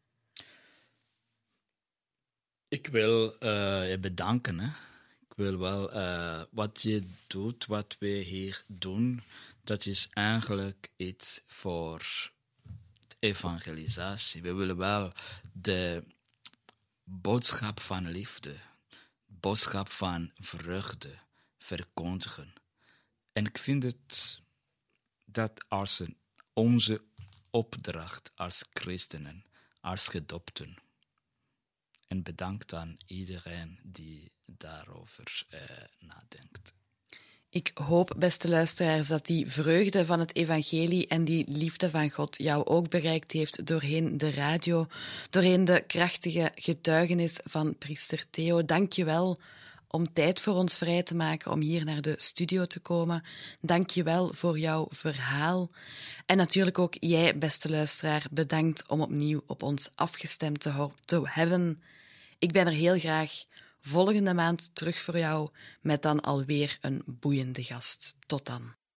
Ik wil je bedanken. Hè. Ik wil wel wat je doet, wat we hier doen, dat is eigenlijk iets voor evangelisatie. We willen wel de boodschap van liefde, boodschap van vreugde verkondigen. En ik vind het dat als onze opdracht als christenen, als gedopten. En bedankt aan iedereen die daarover nadenkt. Ik hoop, beste luisteraars, dat die vreugde van het evangelie en die liefde van God jou ook bereikt heeft doorheen de radio, doorheen de krachtige getuigenis van priester Theo. Dank je wel om tijd voor ons vrij te maken om hier naar de studio te komen. Dank je wel voor jouw verhaal. En natuurlijk ook jij, beste luisteraar, bedankt om opnieuw op ons afgestemd te hebben. Ik ben er heel graag volgende maand terug voor jou met dan alweer een boeiende gast. Tot dan.